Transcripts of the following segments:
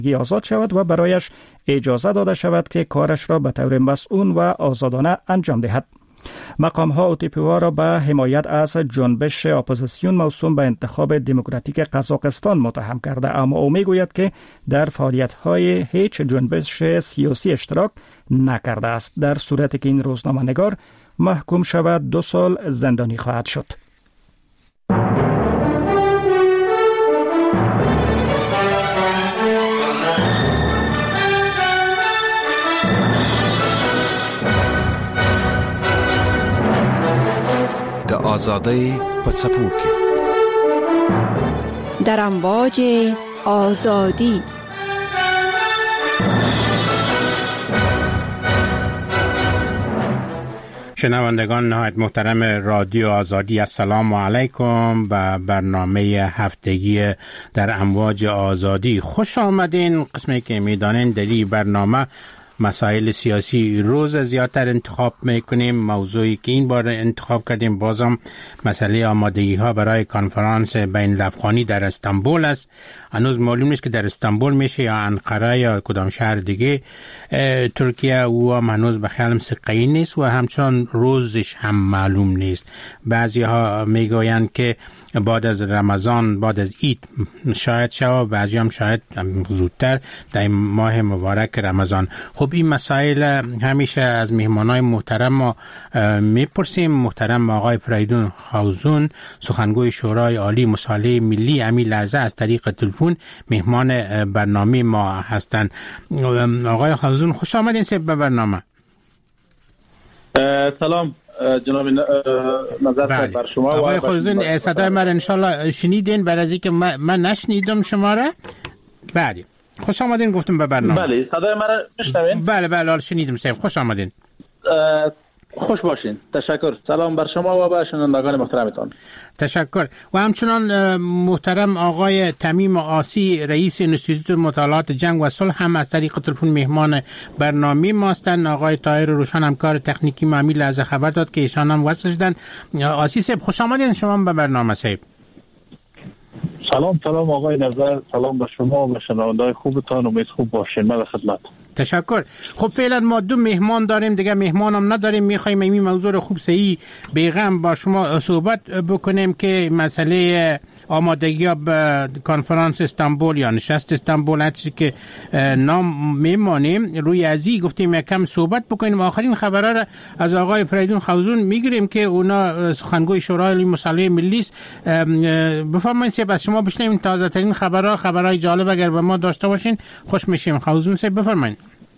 آزاد شود و برایش اجازه داده شود که کارش را به طور مسئول و آزادانه انجام دهد. مقام ها اوتیپیوا را به حمایت از جنبش اپوزیسیون موسوم به انتخاب دموکراتیک قزاقستان متهم کرده، اما او میگوید که در فعالیت های هیچ جنبش سیاسی اشتراک نکرده است. در صورتی که این روزنامه نگار محکوم شود 2 سال زندانی خواهد شد. آزادی پڅپوکي در امواج آزادی. شنوندگان نهایت محترم رادیو آزادی، السلام علیکم به برنامه هفتگی در امواج آزادی. خوش آمدین. قسمی که میدانین در این برنامه مسائل سیاسی روز زیادتر انتخاب میکنیم. موضوعی که این بار انتخاب کردیم بازم مسئله آمادگی ها برای کنفرانس بین الافغانی در استانبول است. هنوز معلوم نیست که در استانبول میشه یا انقره یا کدام شهر دیگه ترکیه. او هم هنوز به خیالم ثقه‌ای نیست و همچنان روزش هم معلوم نیست. بعضی ها میگویند که بعد از رمضان، بعد از عید شاید شود، بعضی هم شاید زودتر در ماه مبارک رمضان. خب این مسائل همیشه از مهمانای محترم ما میپرسیم. محترم آقای فریدون خوزون، سخنگوی شورای عالی مصالحه ملی، امی لحظه از طریق تلفن مهمان برنامه ما هستند. آقای خوزون خوش آمدین به برنامه. سلام جناب نظر بر شما. آقای خوزون صدای من انشالله شنیدین برای از اینکه من نشنیدم شما را. بله خوش آمدین گفتم به برنامه. بله صدای من را میشنوین؟ بله شنیدم صاحب. خوش آمدین. خوش باشین. تشکر. سلام بر شما و به شنوندگان محترمتان. تشکر. و همچنان محترم آقای تمیم آسی، رئیس انستیتوت مطالعات جنگ و صلح هم از طریق تلفن مهمان برنامه ما هستند. آقای طاهر روشن همکار تکنیکی معمیل از خبر داد که ایشان هم وصل شدن. آسی صاحب خوش آمدین شما به برنامه صاحب. سلام آقای نظر، سلام به شما و به شنوندگان خوبتان. امید خوب باشین. من خدمت. تشکر. خب فعلا ما 2 مهمان داریم دیگه، مهمان هم نداریم. میخوایم این موضوع رو خوب صحیح بیغم با شما صحبت بکنیم که مسئله آمادگی ها به کنفرانس استانبول یا نشست استانبول، هر چیزی که نام میمانیم روی ازی گفتیم یکم صحبت بکنیم. آخرین خبرها را از آقای فریدون خوزون میگیریم که اونا سخنگوی شورای مصالحه ملی است. بفرمایید صاحب از شما بشنویم تازه ترین خبرهای جالب اگر به ما داشته باشین خوش میشیم. خوزون صاحب بفرمایید.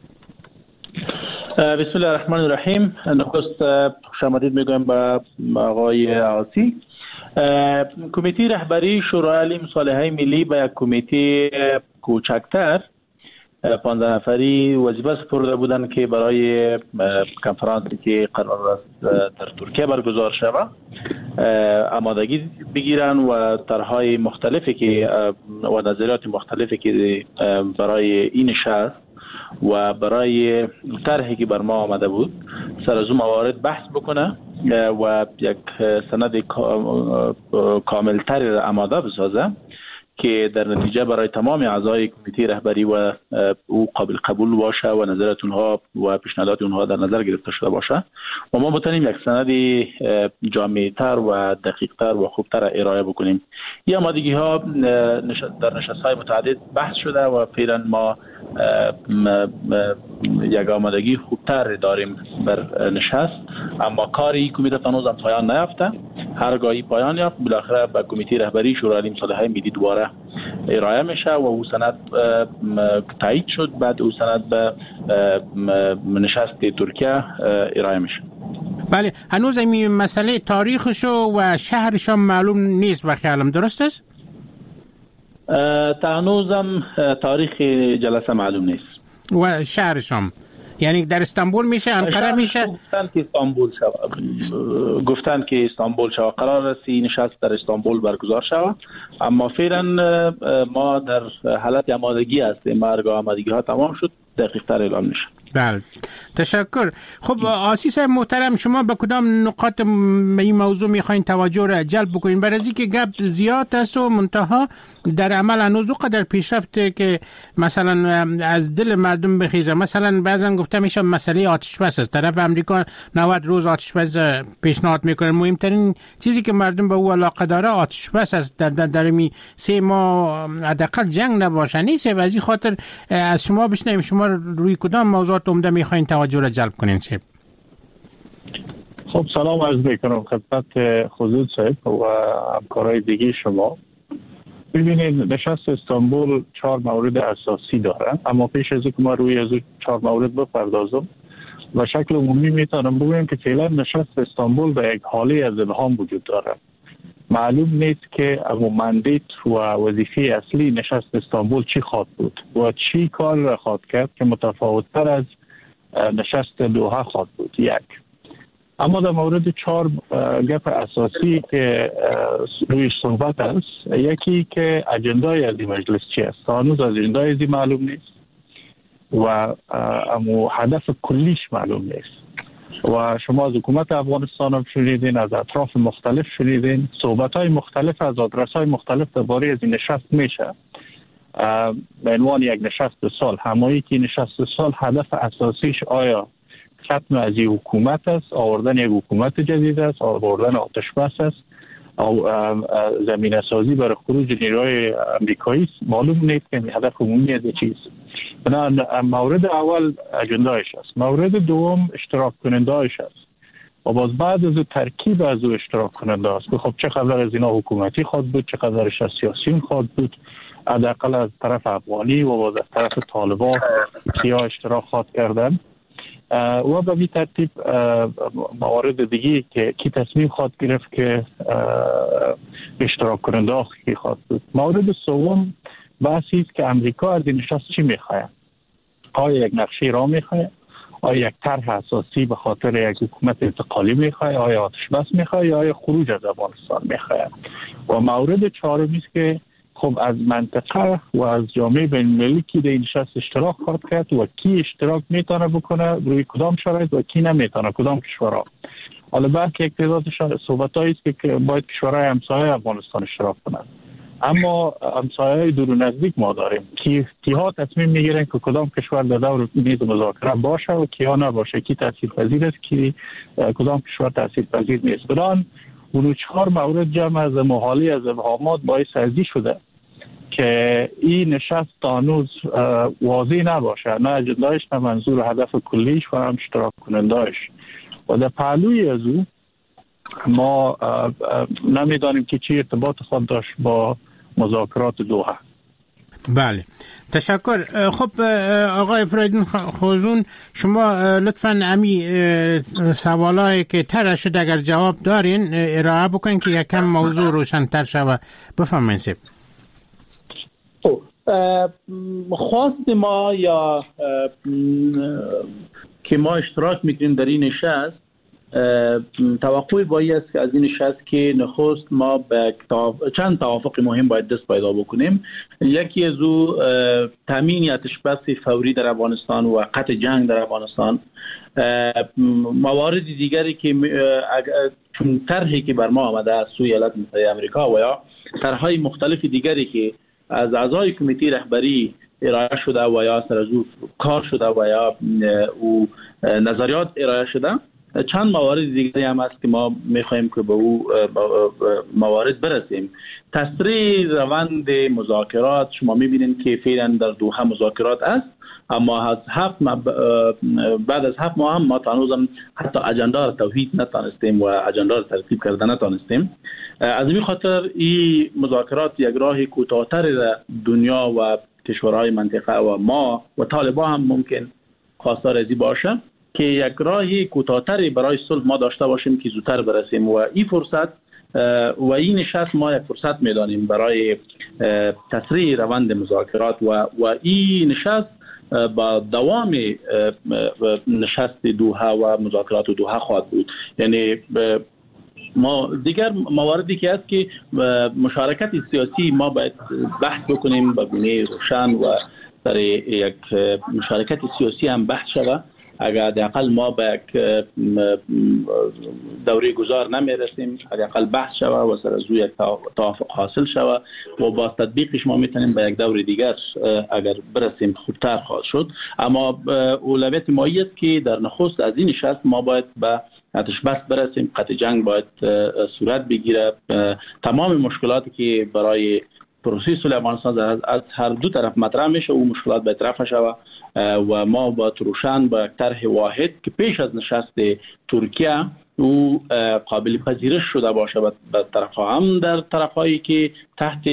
بسم الله الرحمن الرحیم. نخست خوش آمدید میگویم به آقای عاصی. کمیته رهبری شورای مصالحه ملی به یک کمیته کوچکتر 15 نفری وظیفه سپرده بودند که برای کنفرانسی که قرار است در ترکیه برگزار شود آمادگی بگیرن و طرحهای مختلفی که و نظریات مختلفی که برای این نشست و برای طرحی که بر ما آمده بود سر از اون موارد بحث بکنه و یک سند کاملتری را آماده بسازه که در نتیجه برای تمام اعضای کمیته رهبری و او قابل قبول باشه و نظرات اونها و پیشنهادات اونها در نظر گرفته شده باشه و ما بتونیم یک سند جامع‌تر و دقیق‌تر و خوبتر ارائه بکنیم. این آمادگی ها در نشست‌های متعدد بحث شده و فعلا ما یک آمادگی خوبتر داریم بر نشست، اما کاری کمیته هنوز هم پایان نیافته. هرگاهی پایان یافت بالاخره به کمیته رهبری شورای مصالحه ملی دوباره ارائه میشه و او سند تایید شد، بعد او سند به نشست ترکیه ارائه میشه. بله هنوز این مسئله تاریخشو و شهرش هم معلوم نیست و خیالم درست است؟ تا هنوزم تاریخ جلسه معلوم نیست و شهرش هم یعنی در استانبول میشه، انقره میشه؟ گفتن که استانبول شود. قرار است این نشست در استانبول برگزار شود، اما فعلا ما در حالت آمادگی هستیم. هرگاه آمادگی ها تمام شد دقیق تر اعلام میشه. بله تشکر. خب آسی صاحب محترم، شما به کدام نقاط این موضوع میخواین توجه را جلب بکنین؟ برای اینکه گپ زیاد است و منتها در عمل هنوز قدر پیشرفته که مثلا از دل مردم بخیزه. مثلا بعضا گفته میشه مسئله آتش بس است. طرف امریکا 90 روز آتش بس پیشنهاد میکنه. مهمترین چیزی که مردم به او علاقه داره آتش بس است. در می 3 ماه حداقل جنگ نباشه. نیست و از این خاطر از شما بشنویم شما روی کدام موضوعات عمده میخواین توجه را جلب کنین صاحب؟ خب سلام عرض میکنم خدمت خدود صاحب و همکارای دیگه شما. ببینید نشست استانبول 4 مورد اساسی داره، اما پیش از اینکه ما روی از 4 مورد بپردازم و شکل عمومی میتونم بگم که فعلا نشست استانبول به یک حاله از ابهام وجود داره. معلوم نیست که مندیت و وظیفه اصلی نشست استانبول چی خواهد بود و چی کار را خواهد کرد که متفاوت‌تر از نشست دوحه خواهد بود. یک. اما در مورد 4 گپ اساسی که روی صحبت است، یکی که اجندای از این مجلس چی است. هنوز اجندای از این معلوم نیست و اما هدف کلیش معلوم نیست و شما از حکومت افغانستان هم شنیدین، از اطراف مختلف شنیدین، صحبت‌های مختلف از آدرس‌های مختلف درباره از این نشست میشه به عنوان یک نشست سال. همایی که نشست سال هدف اساسیش آیا ختم از این حکومت است، آوردن یک حکومت جدید است، آوردن آتش بس است او زمینه سازی برای خروج نیروهای امریکایی است. معلوم نیست که هدف عمومی از چیست. بنابراین مورد اول اجندایش است. مورد دوم اشتراک کننده‌اش است و باز بعد از ترکیب از اشتراک کننده است. خب چقدر از اینا حکومتی خواهد بود، چقدرش از سیاسیون خواهد بود، حداقل از طرف افغانی و باز از طرف طالبان کیا اشتراک خواهد کردن و به این ترتیب موارد دیگه که کی تصمیم خواهد گرفت که اشتراک کننده کی خواهد بود. مورد سوم بحثی است که امریکا از این نشست چی میخواد. آیا یک نقشه را میخواد؟ آیا یک طرح اساسی به خاطر یک حکومت انتقالی میخواد؟ آیا آتش بس میخواد یا آیا خروج از افغانستان میخواد؟ و مورد چهارمی است که خب از منطقه و از جامعه بین‌المللی که در این نشست اشتراک خواهد کرد و کی اشتراک میتونه بکنه روی کدام شرایط و کی نمیتونه، کدام کشورها. حالا بلکه یک تعداد صحبتایی است که باید کشورهای همسایه افغانستان اشتراک کنند، اما همسایه‌های دور و نزدیک ما داریم کیها تصمیم میگیرن که کدام کشور در دور میز مذاکره باشه و کیها نباشه، کی تاثیرپذیر است کی کدام کشور تاثیرپذیر نیست. بنابراین اون 4 مورد جمع از محالی از ابهامات باعث ازی شده که این نشست هنوز واضح نباشه، نه اجندهش نه منظور و هدف کلیش و هم اشتراک کنندهش. و در پهلوی از او ما نمیدانیم که چی ارتباط خود داشت با مذاکرات دوحه. بله تشکر. خب آقای فریدون خوزون شما لطفاً امی سوالایی که طرح شد اگر جواب دارین ارائه بکنین که یکم موضوع روشن‌تر شود. بفرمایید سیب. خواست ما یا که ما اشتراک میکنیم در این نشست، توقع باید است که از این نشست که نخست ما به چند توافق مهم باید دست پیدا بکنیم. یکی از او تامین آتش بس فوری در افغانستان و قطع جنگ در افغانستان. موارد دیگری که چون طرحی که بر ما آمده از سوی ایالات متحده آمریکا و یا طرح‌های مختلف دیگری که از اعضای کمیته رهبری ارائه شده و یا سر از او کار شده و یا او نظریات ارائه شده، چند موارد دیگری هم هست که ما میخوایم که به او موارد برسیم. تسریع روند مذاکرات، شما میبینید که فعلا در دوحه مذاکرات است، اما از بعد از 7 ماه هم ما هنوزم حتی اجندا را توحید نتانستیم و اجندا را ترتیب کرده نتانستیم. از این خاطر این مذاکرات یک راه کوتاه‌تر دنیا و کشورهای منطقه و ما و طالبان هم ممکن خواستار ازی باشه که یک راه کوتاه‌تری برای صلح ما داشته باشیم که زودتر برسیم و این فرصت و این نشست ما یک فرصت میدانیم برای تسریع روند مذاکرات و این نشست با دوام نشست دوحه و مذاکرات دوحه خواهد بود. یعنی ما دیگر مواردی که هست که مشارکت سیاسی ما باید بحث بکنیم به گونه روشن و در یک مشارکت سیاسی هم بحث شود اگر حداقل ما به یک دوره گذار نمیرسیم، حداقل بحث شوه و سر از یک توافق حاصل شوه و با تطبیقش ما میتونیم به یک دوره دیگر اگر برسیم خوبتر خواهد شد. اما اولویت ما است که در نخست از این نشست ما باید به آتش بس برسیم، قطع جنگ باید صورت بگیره، تمام مشکلاتی که برای پروسه صلح افغانستان از هر دو طرف مطرح میشه او مشکلات به طرف شوه و ما با روشن با یک طرح واحد که پیش از نشست ترکیه او قابل پذیرش شده باشه به طرف‌ها، هم در طرف‌هایی که تحت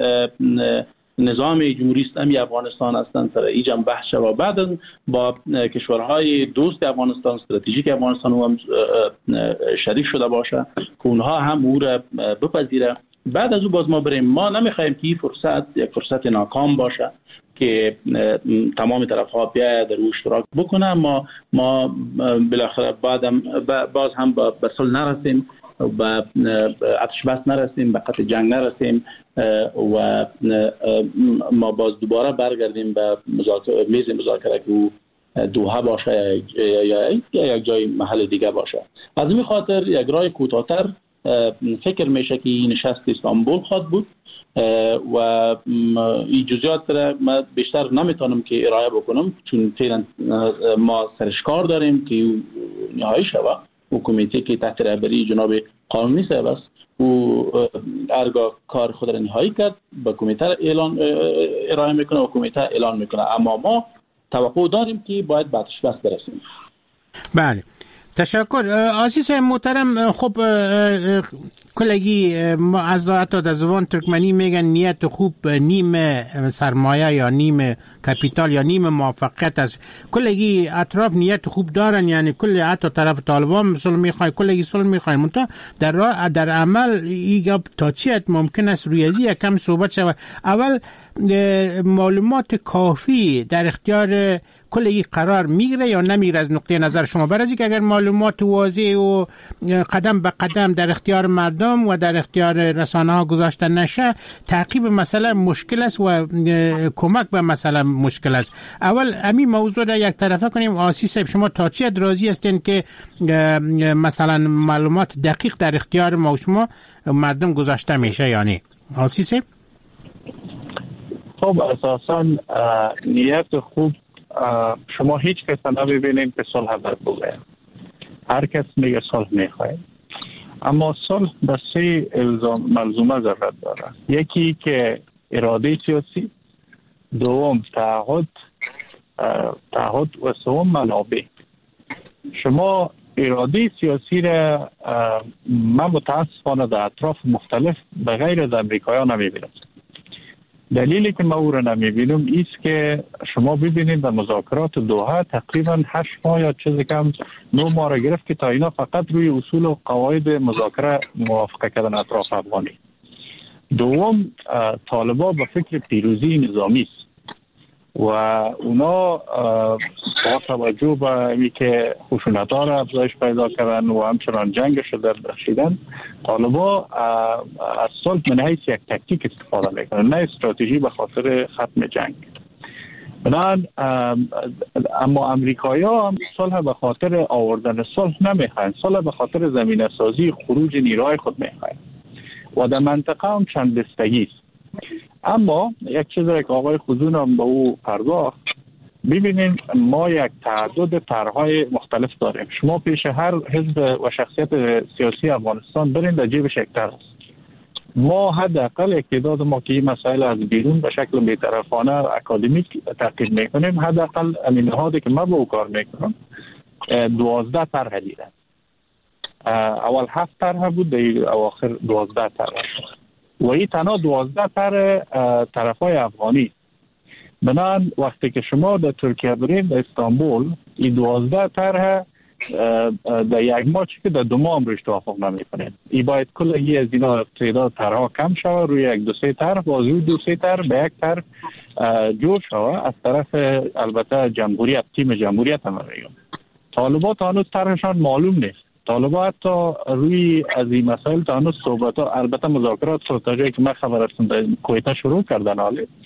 نظام جمهوری اسلامی افغانستان هستند سر ایجام بحث و بعد با کشورهای دوست افغانستان استراتژیک افغانستان هم شریک شده باشه که اونها هم او را بپذیره. بعد از او باز ما بریم. ما نمیخوایم که این فرصت یک فرصت ناکام باشه که تمام طرف‌ها بیا در اشتراک بکنه، ما بالاخره باز هم به صلح نرسیم، به آتش بس نرسیم، به قطع جنگ نرسیم و ما باز دوباره برگردیم به میز مذاکره که دوحه باشه یا یک جای محل دیگه باشه. از این خاطر یک راه کوتاه‌تر فکر میشه که این نشست استانبول خواهد بود و این جزئیات را من بیشتر نمیتونم که ارائه بکنم چون فعلا ما سرشکار داریم که نهایی شود و کمیته که تحت رهبری جناب قانونی صاحب است و ارگاه کار خود را نهایی کرد به کمیته ارائه میکنه و کمیته اعلان میکنه، اما ما توقع داریم که باید به آتش بس برسیم. بله، تشکر عزیز محترم. خب کلگی ما از حتی در زبان ترکمنی میگن نیت خوب نیم سرمایه یا نیم کپیتال یا نیم موفقیت است. کلگی اطراف نیت خوب دارن، یعنی کل حتی طرف طالبان صلح میخوای، کلگی صلح میخواین، منتها در عمل ایگا تا چی ممکن است روی ازی کم صحبت شود. اول معلومات کافی در اختیار کلی قرار میگیره یا نمیگیره از نقطه نظر شما؟ برای اینکه اگر معلومات واضح و قدم به قدم در اختیار مردم و در اختیار رسانه ها گذاشته نشه، تعقیب مسئله مشکل است و کمک به مسئله مشکل است. اول همین موضوع را یک طرفه کنیم. آسی صاحب، شما تا چه راضی هستین که مثلا معلومات دقیق در اختیار ما و شما مردم گذاشته میشه یا نه؟ آسی صاحب. خب اساساً نیت خوب شما هیچ کس نبینید که صلح بر بگه. هر کس میگه صلح میخواه، اما صلح به سه ملزومه ضرورت داره. یکی که اراده سیاسی، دوم تعهد و سوم منابع. شما اراده سیاسی را من متاسفانه در اطراف مختلف به غیر از امریکایان نمیبینم. دلیلی که ما او را نمیبینم ایست که شما ببینید در مذاکرات دوحه تقریبا 8 ماه یا چیز کم 9 ماه را گرفت که تا اینا فقط روی اصول و قواعد مذاکره موافقه کردن اطراف افغانی. دوم، طالبان به فکر پیروزی نظامی است و اونا با توجه به اینی که خشونت‌ها را افزایش پیدا کردن و همچنان جنگش را درخشیدن، طالبان از صلح من حیث یک تکتیک استفاده میکنن، نه استراتژی به خاطر ختم جنگ. بنابراین اما امریکایی‌ها هم صلح به خاطر آوردن صلح نمیخواین، صلح به خاطر زمینه سازی خروج نیروهای خود میخواین و در منطقه هم چند دستگی است. اما یک چیز را که آقای خزون هم به او پرداخت، ببینید ما یک تعدد طرح‌های مختلف داریم. شما پیش هر حزب و شخصیت سیاسی افغانستان برین در جیبش یک طرح است. ما حداقل اقتدار ما که این مسائل از بیرون به شکل بی‌طرفانه اکادمیک تحقیق میکنیم، حداقل نهادی که من با او کار میکنم 12 طرح دیدم. اول 7 طرح بود، در اواخر 12 طرح و این تنها 12 طرفای افغانی. بنابراین وقتی که شما در ترکیه برید در استانبول، این 12 طرح در یک ماه که در 2 ماه هم روش توافق نمی‌کنید. این باید کلی از اینا تعداد طرح‌ها کم شود، روی یک 2-3 طرح بازو 2-3 طرح به یک طرح جور شود از طرف البته جمهوریت، تیم جمهوریت هم میگم. طالبان تا هنوز طرحشان معلوم نیست. طالبان حتی روی از این مسائل تا هنوز صحبت ها، البته مذاکرات تا جایی که من خبر هستم در کویته شروع کردن حالی،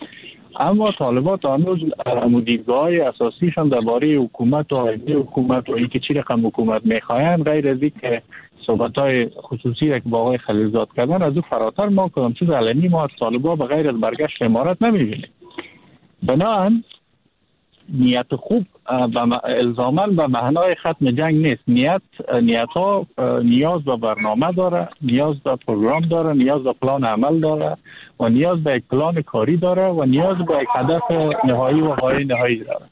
اما طالبات هنوز دیدگاه‌های اساسیشان درباره حکومت و آینده حکومت و اینکه چی رقم حکومت میخواین غیر از اینکه صحبت‌های خصوصی را که با آقای خلیلزاد کردن از او فراتر ما کدام چیز علنی ما از طالبان بغیر از برگشت امارات نمی‌بینیم. بنابراین نیت خوب الزاماً به معنای ختم جنگ نیست. نیت‌ها نیاز به برنامه داره، نیاز به پروگرام داره، نیاز به پلان عمل داره و نیاز به یک پلان کاری داره و نیاز به یک هدف نهایی و غایه نهایی داره.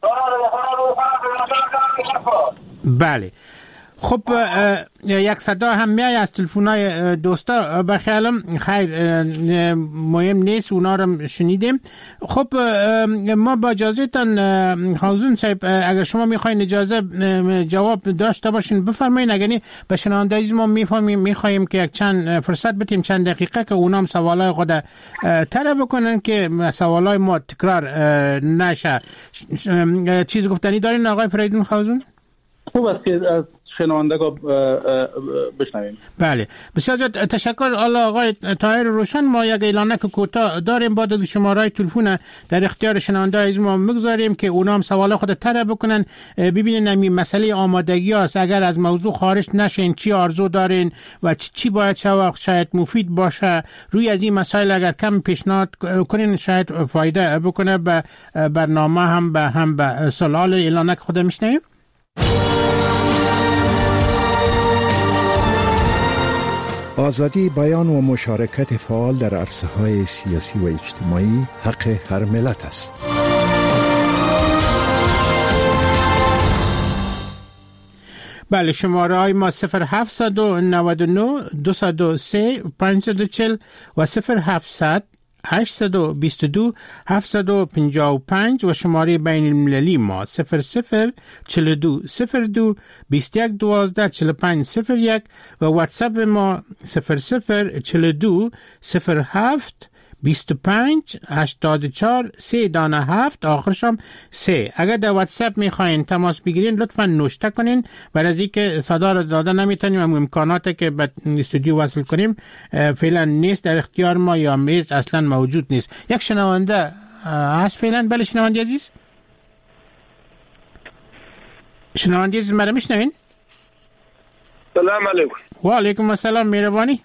بله. خب یک صدا هم میای از تلفن‌های دوستا بخیالم خیر مهم نیست اونا رو شنیدیم. خب ما با اجازهتان حازون صاحب اگر شما میخواین اجازه جواب داشته باشین بفرمایین، اگر نه به شنوندگان ما میخوایم که یک چند فرصت بدیم چند دقیقه که اونا هم سوالای خود طرح بکنن که سوالای ما تکرار نشه. چیز گفتنی دارین آقای فریدون حازون؟ خوب است که از شنوندگان بشنویم. بله بسیار زیاد تشکر. آقای طاهر روشن، ما یک اعلانه که کوتاه داریم بعد شماره تلفن در اختیار شنونده از ما میگذاریم که اونا هم سوال خود طرح بکنن ببینن این مسئله آمادگی است اگر از موضوع خارج نشین چی آرزو دارین و چی باید شاید مفید باشه. روی از این مسائل اگر کم پیشنهاد کنین شاید فایده بکنه به برنامه هم به سوال اعلانه که خود میشنویم. آزادی بیان و مشارکت فعال در عرصه‌های سیاسی و اجتماعی حق هر ملت است. بله شماره های ما 0799 203 540 و 0700 822 755 و شماره بین المللی ما 0042 02 21 12 45 01 و واتساپ ما 0042 07 25 84 3 آخرشم 3. اگر در واتساپ میخواین تماس بگیرین لطفا نوشته کنین برای از اینکه صدا رو داده نمیتونیم و امکاناتی که به استودیو وصل کنیم فعلا نیست در اختیار ما یا میز اصلا موجود نیست. یک شنونده هست فعلا. بله شنونده عزیز، شنونده عزیز مرا میشنوین؟ سلام علیکم. و علیکم السلام مهربانی.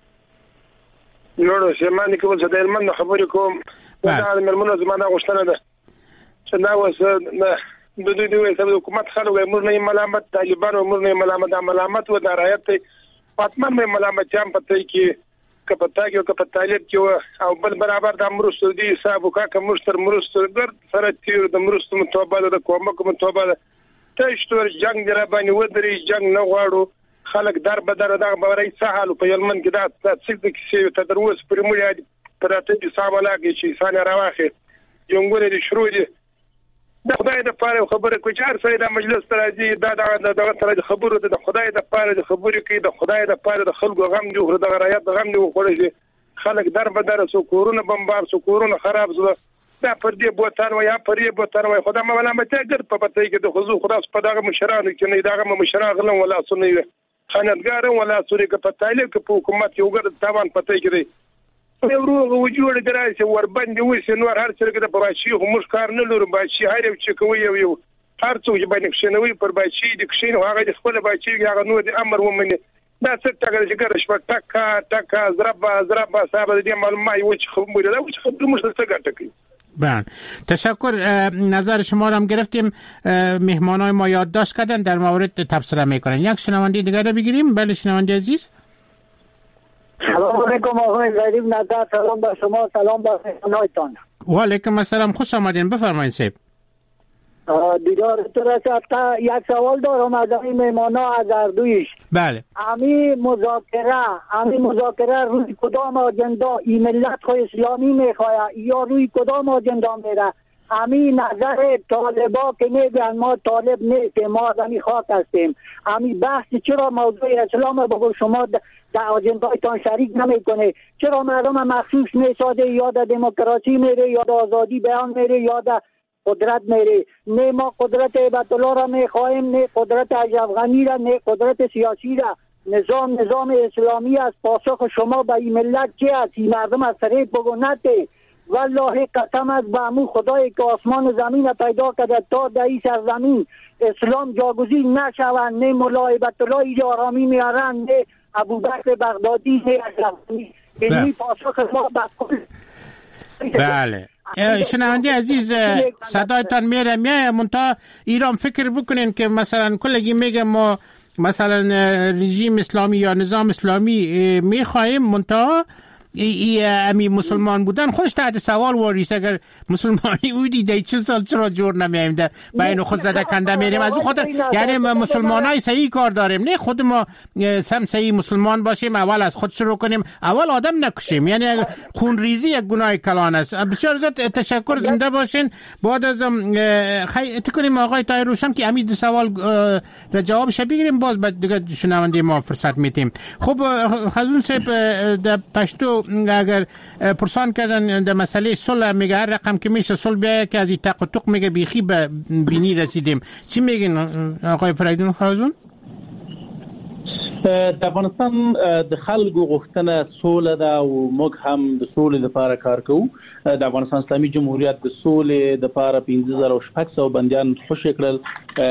نورو شمانی که واسه درمان خبری کوم دا مرمنو زمانه غوښتنه ده چې دا وسه د دوی سره حکومت خلک امر نه ملامت طالبان امر نه ملامت و درایت پاتمن مې ملامت هم پته کې کپتا کې طالب کې او بل برابر د امرستو دي حساب وکړه مشتر مرستو ګر سره تیر د مرستو متوباله د کومک متوباله تشتور جنگ در باندې ودري جنگ نه غواړو خلک در بدر دا بوري سهال په یلمن کې دا څه کې تدروس پر مولي پراته دي ساماله کې چې انسان راوخه یونګوري دي شروع دي د خدای د پاره خبره کوي چې هر څه د مجلس ترازی دا تر خبره د خدای د پاره د خبرې کوي د خدای د پاره د خلکو غم دی د غرایت غم دی خوړي خلک در بدر سو کورونه بمبار سو کورونه خراب زله دا پر دې بوتان و یا پر دې بوتان و خدای ملامت ګر په پته کې د خصوص خدای په دغه مشرانو کې نه دغه مشران ولا سنوي خاندګار ولا سوري که په طالب کې په حکومت یو ګر تاوان پته کې دی یو روغ وجوړ درایسه ور باندې وسه نور هر څه کې د باشي هم کار نه لور باشي هر چې کوي یو هر څه چې باندې شنوي پر باشي د کښین هغه د خپل باشي هغه نو د امر ومني دا څه ټاګل چې ګر شپه ټکا زربا صاحب دې معلومه یو چې خبره دا چې خبره مش څه ګټه کوي. بله تشکر. نظر شما را هم گرفتیم. مهمانای ما یادداشت کردن در مورد تبصره میکنن. یک شنونده دیگر رو بگیریم. بله شنونده عزیز. سلام علیکم آقای غریب نظر. سلام به شما، سلام به مهمانایتان. و علیکم السلام، خوش آمدین. بفرمایید صاحب. دیدار تو رسد. یک سوال دارم از این مهمانا از اردویش. بله. امی مذاکره روی کدام آجندا این ملت خو اسلامی میخواه یا روی کدام آجندا میره؟ امی نظر طالبا که میگن ما طالب نیستیم، ما زمین خاک هستیم. امی بحث چرا موضوع اسلام بگو شما در آجندایتان شریک نمیکنه؟ چرا مردم مخصوص میساده یا در دموکراسی میره یا در آزادی بیان میره یا در قدرت میره؟ نه ما قدرت هیبت الله را میخواهیم، نه قدرت اشرف غنی را، نه قدرت سیاسی را. نظام اسلامی است. پاسخ شما به این ملت چی است؟ این مردم از طریق بگو نته والله قسم از به امو خدای که آسمان و زمین پیدا کرده تا در این سرزمین اسلام جاگزین نشوند، نه ملا هیبت الله یارمی میارند، نه ابوبکر بغدادی، نه اشرفی. این پاسخ ما بله. شنونده عزیز صدایتان میره منتها ایران فکر بکنین که مثلا کلگی میگه ما مثلا رژیم اسلامی یا نظام اسلامی میخواهیم، منتها امی مسلمان بودن خوش تحت سوال واریست. اگر مسلمانی بودی دی 40 سال چرا جور نمیایم ده بین خود زده کنده میریم از اون خاطر، یعنی مسلمان های صحیح کار داریم، نه خود ما هم صحیح مسلمان باشیم، اول از خود شروع کنیم، اول آدم نکشیم، یعنی خون ریزی یک گناه کلان است. بسیار زیاد تشکر، زنده باشین. بعد از کنیم آقای طاهر روشن که امید سوال را جوابش بگیریم، باز بعد دیگه شنونده ما فرصت میتیم. خب خزون صاحب در پشتو اگر پرسان کردن در مسئله صلح، میگه هر رقم که میشه صلح بیایه که از این تق و تق میگه بیخی به بینی رسیدیم. چی میگین آقای فریدون خازون؟ د افغانستان د خلکو غوښتنه سوله ده او موږ هم د سولې لپاره کار کوو. د افغانستان اسلامي جمهوریت د سولې لپاره 15600 بندیان خوشي کړل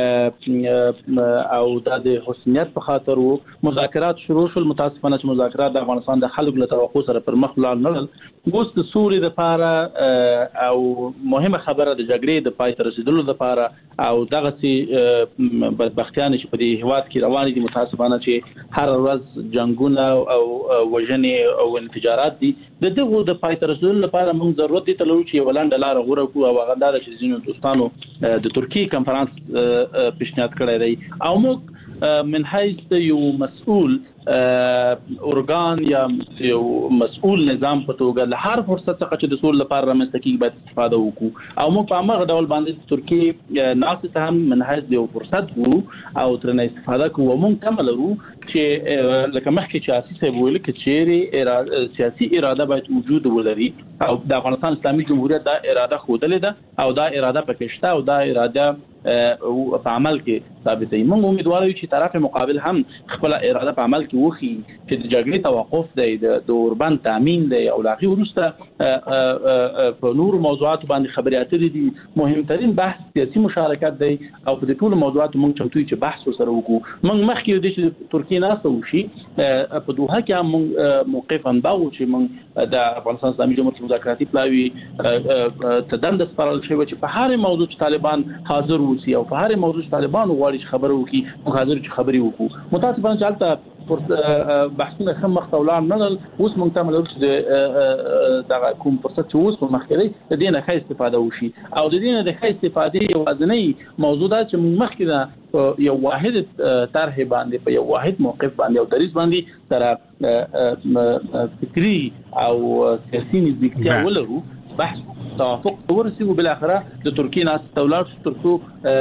او د حسنیت په خاطر وو. مذاکرات شروع شول، متاسفانه چې مذاکرات د افغانستان د خلکو له توقع سره پر مخ لاړ نه ول. اوس د سولې لپاره او مهمه خبره د جګړې د پای ته رسیدلو لپاره او دغه سي بدبختیان چې په دې هیواد کې روان دي، متاسفانه چې هر ورځ جنگونه او وژنې او انفجارات دي، د دغه د پای ته رسیدلو لپاره موږ ضرورت دي تلو چې ولنډ لار غوړه کو او هغه د ځینو دوستانو د ترکی کنفرانس پیشنهاد کړی دی او موږ من حیث یو مسؤل ارګان یا یو مسؤل نظام په توګه له هر فرصت څخه چې د سول لپاره رامنځته کیږي باید استفاده وکړو او موږ په هغه ډول باندې ترکیه ناسته هم من حیث یو فرصت وو او ترنه استفاده کوو. موږ کوم لرو چې لکه مخکې چې اساسي ویل کې چې سیاسي اراده باید وجود ولري او د افغانستان اسلامي جمهوریت دا اراده خوده ده او دا اراده پکې شته او دا اراده په عمل کې ثابت دی. موږ امیدوار یو چې طرف مقابل هم خپل اراده په عمل کې وخی چې د جګړې توقف دی، د اوربند تامین دی او لاغي ورسته په نور موضوعات باندې خبرې اترې دي. مهمترین بحث سیاسي مشارکت دی او په دې ټول موضوعات موږ چوتوي چې بحث وسره وکړو. موږ مخکې د چې ترکیه ناسته وشي په دوحه کې هم موږ موقف انداو چې موږ د افغانستان اسلامي جمهوریت مذاکراتي پلاوي تدند سپارل شوی چې په هر موضوع چې طالبان حاضر وسی او په هر موضوع چې طالبان غواړي خبرو وکړي موږ حاضر چې خبري وکړو. متاسفانه چې حالت بحثونه خم مختولان نه اوس موږ ته ملو چې دا کوم فرصت چې اوس په مخکې د دینه ښه استفاده وشي او د دینه د ښه استفادې یو ځنی موضوع دا چې موږ مخکې یو واحد طرح باندې په یو واحد موقف باندې او دریځ باندې تر فکری او سیاسي نزدېکتیا ولرو، بحث توافق ورسي وبالاخره د ترکیه ناس تولار ترکو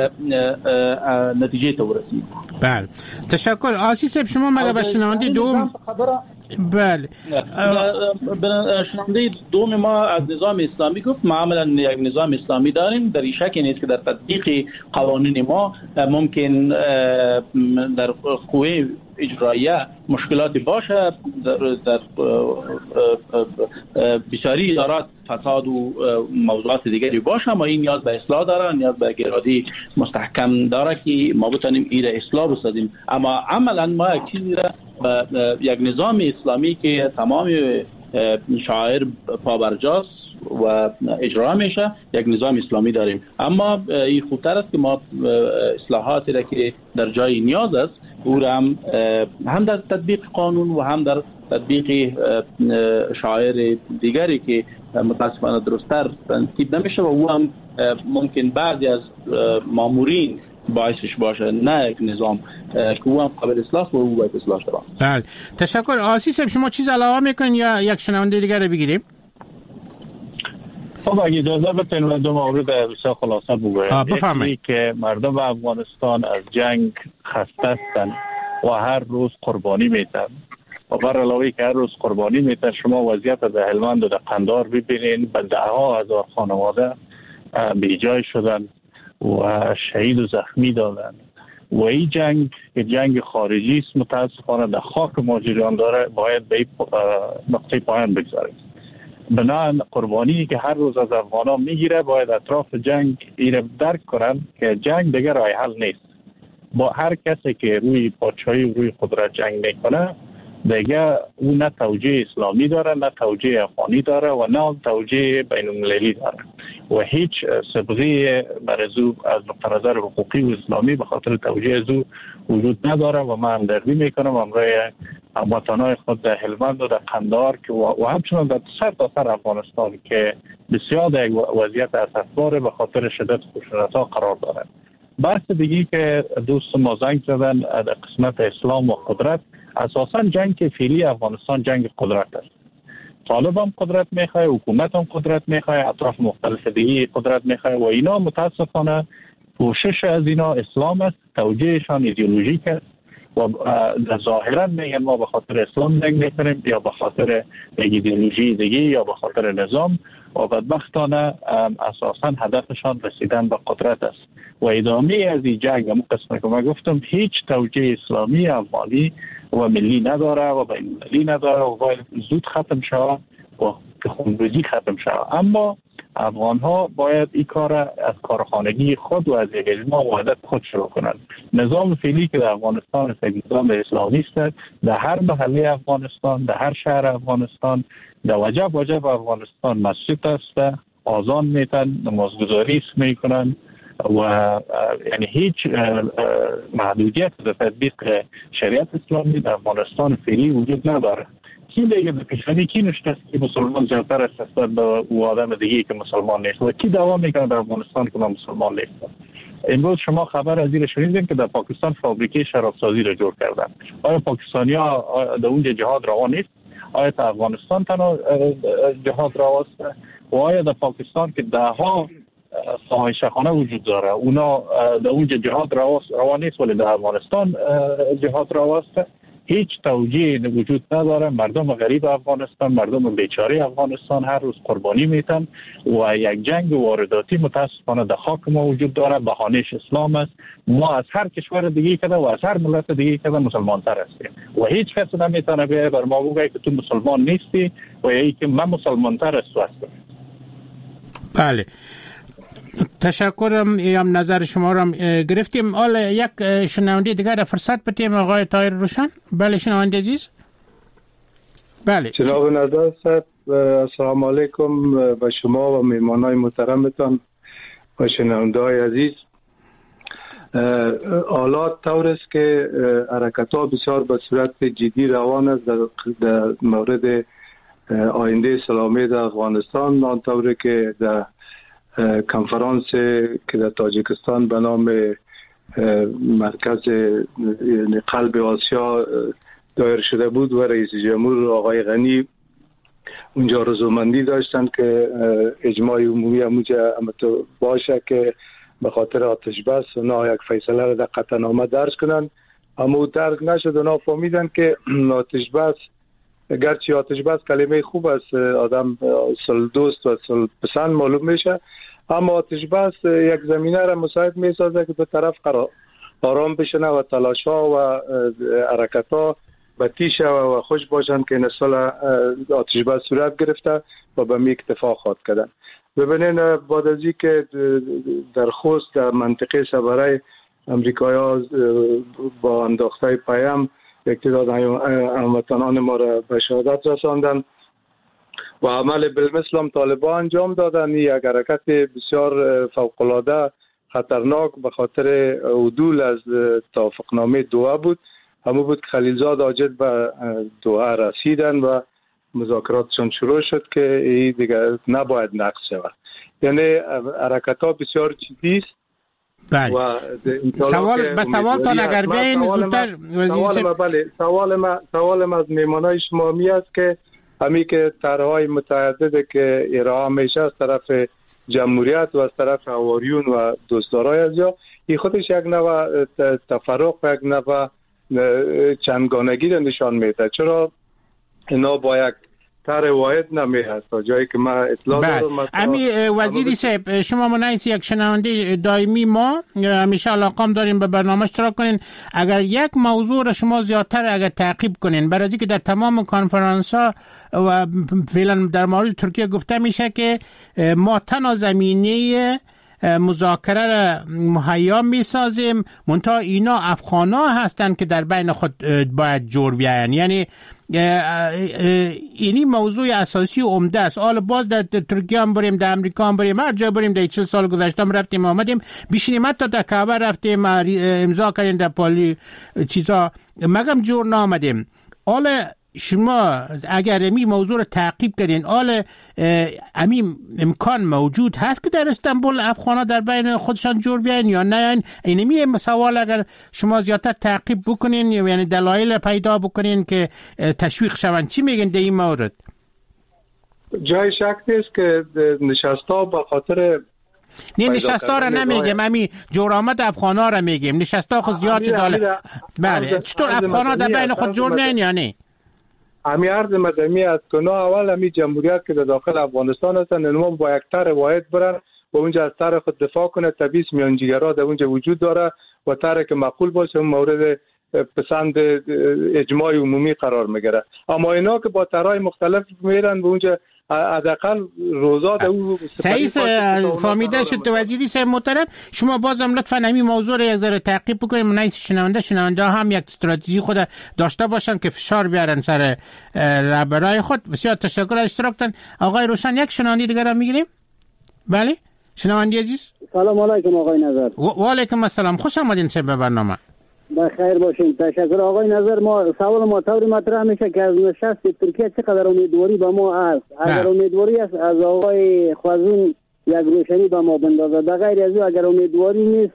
نتیجه ته ورسي. بله تشکر. آسی صاحب شما مگه به شنونده دوم بله شنونده دوم ما از نظام اسلامی گفت ما عملا یک نظام اسلامی داریم، در شکی نیست که در تطبیق قوانین ما ممکن در قوه اجراییه مشکلاتی باشه، در بسیاری ادارات فساد و موضوعات دیگری باشه، اما این نیاز به اصلاح داره، نیاز به اراده مستحکم داره که ما بتونیم این اصلاح بسازیم. اما عملا ما یک چیزی را یک نظام اسلامی که تمام شعائر پابرجاست و اجرا میشه، یک نظام اسلامی داریم. اما این خوبتر است که ما اصلاحاتی را که در جای نیاز است او را هم در تطبیق قانون و هم در تطبیق شعائر دیگری که متاسفانه درست‌تر تنظیم نمیشه و او هم ممکن بعضی از مامورین باعثش باشه، نه یک نظام که او هم قابل اصلاح و او باید اصلاح شود. بله تشکر. آسی صاحب شما چیز علاوه میکنین یا یک شنونده دیگر رو بگیریم؟ خب اگه اجازه بدین دو مورد بسیار خلاصه بگویم. بفرمایید. که مردم افغانستان از جنگ خسته هستند و هر روز قربانی میتن و بر علاوه که هر روز قربانی میتن، شما وضعیت در هلمند و در قندهار ببینین، به ده‌ها هزار خانواده بی جای شدن و شهید و زخمی دادن و این جنگ خارجی است، متاسفانه در خاک ما جریان داره، باید به نقطه پایان بگذاریم. بنابراین قربانی که هر روز از افغانان میگیره باید اطراف جنگ ایره درک کنن که جنگ دیگر راه حل نیست. با هر کسی که روی پادشاهی و روی قدرت جنگ میکنه دیگه او نه توجیه اسلامی داره، نه توجیه افغانی داره و نه توجیه بین المللی داره و هیچ صبغه برزو از نقطه نظر حقوقی و اسلامی به خاطر توجیه از او وجود نداره و من همدردی میکنم امروی هموطنای خود در هلمند و در قندهار که و همچنان در سر تا سر افغانستان که بسیار در وضعیت اسفبار به خاطر شدت خشونت‌ها قرار داره. بحث دیگه که دوست ما زنگ زدن در قسمت اسلام و قدرت، اساسا جنگ فعلی افغانستان جنگ قدرت است. طالب هم قدرت میخواه، حکومت هم قدرت میخواه، اطراف مختلف دیگه قدرت میخواه و اینا متاسفانه پوشش از اینا اسلام است، توجیهشان ایدئولوژیک است و ظاهرا میگن ما به خاطر اسلام جنگ میکنیم یا به خاطر ایدئولوژی دیگه یا به خاطر نظام و بدبختانه اساسا هدفشان رسیدن به قدرت است و ادامه از این جنگ هم قسمه که من گفتم هیچ توجیه اسلامی افغانی و ملی نداره و بین المللی نداره و باید زود ختم شود و خونریزی ختم شود. اما افغان ها باید این کار از کارخانگی خود و از یک اجماع وحدت خود شروع کنند. نظام فعلی که در افغانستان است نظام اسلامی است. در هر محله افغانستان، در هر شهر افغانستان، در وجب افغانستان مسجد است، آذان میتن، نمازگزاری میکنن و یعنی هیچ محدودیت در تطبیق شریعت اسلامی در افغانستان فعلی وجود نداره. کی دیگه به پیشانی کی نشسته که مسلمان زیادتر است نسبت به او آدم دیگه که مسلمان نیست و کی دعوا میکنه در افغانستان که من مسلمان نیستم؟ امروز شما خبر از این شنیدین که در پاکستان فابریکه شرابسازی را جور کردن. آیا پاکستانیا در اونجا جهاد روا نیست؟ آیا در افغانستان تنها جهاد رواست؟ و آیا در پاکستان که ده ها فاحشه‌خانه وجود داره اونا در اونجا جهاد روا نیست ولی در افغانستان جهاد رواست؟ هیچ توجیه وجود نداره. مردم غریب افغانستان، مردم بیچاره افغانستان هر روز قربانی میتن و یک جنگ وارداتی متاسفانه در خاک ما وجود داره. بهانه‌اش اسلام است. ما از هر کشور دیگه کده و از هر ملت دیگه کده مسلمان تر هستیم و هیچ کس نمیتونه بیای بر ما بگه که تو مسلمان نیستی و یا که من مسلمان تر هستم. بله، تشکرم. هم نظر شما را گرفتیم. حالا یک شنونده دیگر را فرصت بدیم. آقای طاهر روشن. بله شنونده عزیز. بله جناب نظر صاحب، السلام علیکم به شما و میمانای محترمتان و شنونده های عزیز. حالات طور است که حرکت ها بسیار به صورت جدی روان است در مورد آینده سلامی در افغانستان، آن طوری که در کنفرانس که در تاجیکستان به نام مرکز قلب آسیا دایر شده بود و رئیس جمهور آقای غنی اونجا رضامندی داشتن که اجماع عمومی اونجا باشه که به خاطر آتش بس اونا یک فیصله را در قطعنامه درج کنن، اما درک نشد. اونا فهمیدن که آتش بس، گرچه آتش بس کلمه خوب است، آدم صلح دوست و صلح پسند معلوم میشه، اما آتش بس یک زمینه را مساعد میسازه که به طرف آرام بشنه و تلاش‌ها و حرکت‌ها به تیشه و خوش باشند که نسل آتش بس صورت گرفته و به می اکتفا خواهد کردن. ببینین بعد از که در خوست در منطقه سبره امریکایی‌ها با انداخته پیام یک تعداد هموطنان ما را به شهادت رساندن و عمل بالمثل هم طالبان انجام دادن. یک حرکت بسیار فوق‌العاده خطرناک به خاطر عدول از توافقنامه دوحه بود. همون بود که خلیلزاد حاجت به دوحه رسیدن و مذاکراتشون شروع شد که این دیگر نباید نقص شود. یعنی حرکت ها بسیار جدی است. بله. و سوال تا اگر بیاین زودتر سوال ما از میمانای شما می است که همی که طرح‌های متعدد که ارائه میشه از طرف جمهوریت و از طرف حواریون و دوستدارای از یا این خودش یک نوع تفرق و یک نوع چندگانگی را نشان میده. چرا اینا با یک طرح واحد نمی هست تا جایی که من اطلاع دارم. امی وزیری صاحب، شما منعیس یک شنونده دائمی ما همیشه علاقه داریم به برنامه اشتراک کنین. اگر یک موضوع را شما زیادتر اگر تعقیب کنین، برای اینکه در تمام کنفرانس ها و فعلا در مورد ترکیه گفته میشه که ما تنها زمینه مذاکره را مهیا میسازیم، منتها اینا افغانا هستند که در بین خود باید جور بیاین. یعنی اینی موضوع اساسی و عمده است. حالا باز در ترکیه هم بریم، در امریکا هم بریم، هر جا بریم، در 40 سال گذشته هم رفتیم آمدیم، بشینیم حتی در کعبه رفتیم امضا کردیم، در پالی چیزا مگم جور نامدیم. حالا شما اگر امی موضوع رو تعقیب کردین، حالا امی امکان موجود هست که در استانبول افغانا در بین خودشان جور بیاین یا نه؟ اینمی سوال اگر شما زیادتر تعقیب بکنین، یعنی دلایل پیدا بکنین که تشویق شون، چی میگن در این مورد؟ جای شک نیست که نشستا به خاطر نه نشستا را نمیگم، امی جور آمد افغانا را میگیم. نشستا خود زیاد شده. بله، چطور افغانا در بین خود جور میاین یا نه؟ امی عرض مدمی است که نه اول امی جمهوریت که در داخل افغانستان هستن انوام با یک طرح واحد برن و اونجا از طرح خود دفاع کنه. طبیعی میانجیگرا در اونجا وجود داره و طرح که معقول باشه مورد پسند اجماع عمومی قرار میگیره. اما اینا که با طرحهای مختلف میرن و اونجا حداقل روزا او صحیح فهمیده شد. وزیری صاحب محترم، شما بازم لطفاً همین موضوع رو یک ذره تعقیب بکنید. منعیس شنونده هم یک استراتژی خود داشته باشن که فشار بیارن سر رهبرای خود. بسیار تشکر از اشتراکتان. آقای روشن، یک شنونده دیگر هم میگیریم. بله شنونده عزیز، سلام علیکم آقای نظر. و علیکم السلام، خوش آمدین به برنامه. بخیر باشین. تشکر آقای نظر. ما سوال ما طوری مطرح میشه که از نشست ترکیه چقدر امیدواری به ما است؟ اگر امیدواری است از آقای خوازون یک روشنی به ما بندازه، بغیر از او اگر امیدواری نیست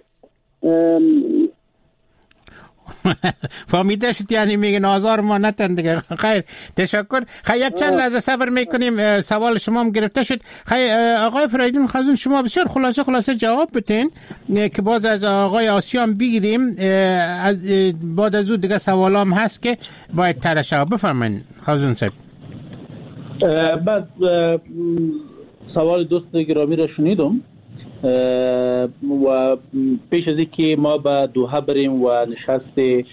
فهمیده شد، یعنی میگن آزار ما نتن دیگه. خیر تشکر. خیر یک چند لحظه صبر میکنیم، سوال شما هم گرفته شد. خیر آقای فریدون خازون، شما بسیار خلاصه جواب بتین که باز از آقای آسیام بگیریم، بعد از اون دیگه سوالام هست که باید طرح شود. بفرمایید خازون صاحب. بعد سوال دوست گرامی را شنیدم و پیش از اینکه ما به دوحه بریم و نشست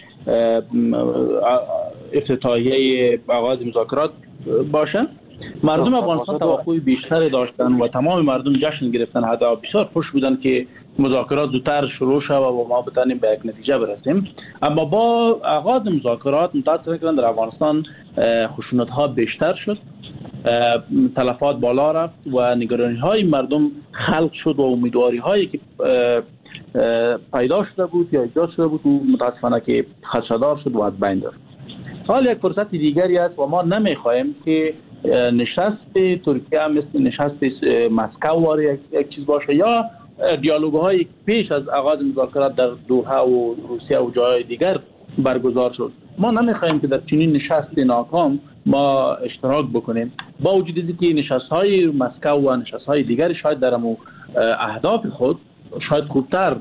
افتتاحیه آغاز مذاکرات باشه، مردم افغانستان توقع بیشتری داشتن و تمام مردم جشن گرفتن، حتی بسیار خوش بودن که مذاکرات زودتر شروع شود و ما بتونیم به یک نتیجه برسیم. اما با آغاز مذاکرات متأسفانه در افغانستان خشونت ها بیشتر شد، تلفات بالا رفت و نگرانی های مردم خلق شد و امیدواری هایی که پیدا شده بود یا ایجاد شده بود متاسفانه که خدشه‌دار شد و از بین رفت. حال یک فرصت دیگری است و ما نمیخواهیم که نشست ترکیه مثل نشست مسکو وار یک چیز باشه یا دیالوگ های پیش از آغاز مذاکرات در دوحه و روسیه و جای دیگر برگزار شد. ما نمیخواهیم که در چنین نشست ناکام ما اشتراک بکنیم، با وجود اینکه نشست‌های مسکو و نشست‌های دیگر شاید در اهداف خود شاید خوبتر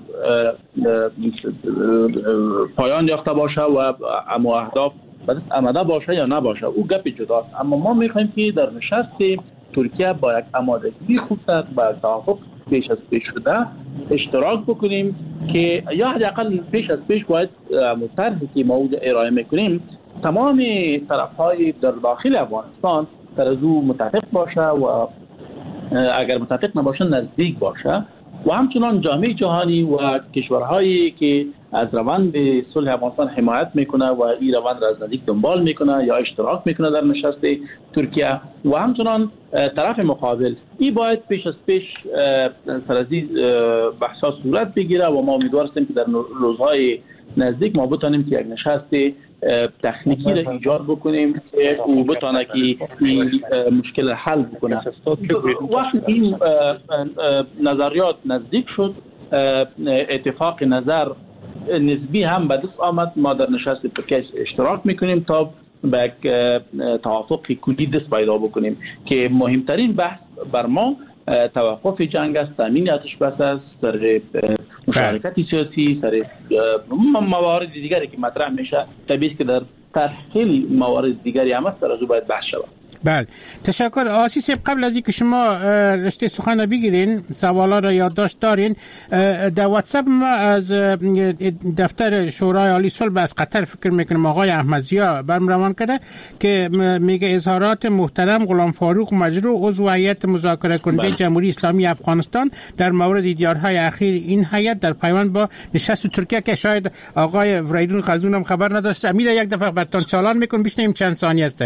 پایان یافته باشه و اما اهداف آماده باشه یا نباشه، او گپ جداست. اما ما میخوایم که در نشست ترکیه با یک آمادگی خوبتر با توافق پیش از پیش شده اشتراک بکنیم که یا حداقل پیش از پیش باید طرحی که ما ارائه میکنیم تمام طرف‌های در داخل افغانستان در از او متفق باشه و اگر متفق نباشه نزدیک باشه و همچنان جامعه جهانی و کشورهایی که از روند صلح افغانستان حمایت میکنه و این روند را از نزدیک دنبال میکنه یا اشتراک میکنه در نشست ترکیه و همچنان طرف مقابل، این باید پیش از پیش سرازی بحثا صورت بگیره و ما امیدوار هستیم که در روزهای نزدیک ما بتونیم که یک نشست تکنیکی را ایجاد بکنیم که او بتونه که این مشکل حل بکنه. وقتی این نظریات نزدیک شد، اتفاق نظر نسبی هم به دست آمد، ما در نشست ترکیه اشتراک میکنیم تا به یک توافق کلی دست پیدا بکنیم که مهمترین بحث بر ما توقف جنگ است، تامین آتش بس است، سر مشارکت سیاسی، سر موارد دیگری که مطرح میشه. طبیعی که در تحصیل موارد دیگری هم است، در از او باید بحث شود. بله تشکر آسی صاحب. قبل از اینکه شما رشته سخن بگیرین سوالا را یادداشت دارین، در واتساپ ما از دفتر شورای عالی صلح از قطر فکر میکنم آقای احمدزیا برم روان کرده که میگه اظهارات محترم غلام فاروق مجروح عضو هیئت مذاکره کننده جمهوری اسلامی افغانستان در مورد دیدارهای اخیر این هیئت در پیوند با نشست ترکیه که شاید آقای فریدون خزون هم خبر نداشت، امید یک دفعه براتون چالان میکن بشنیم چند ثانیه است.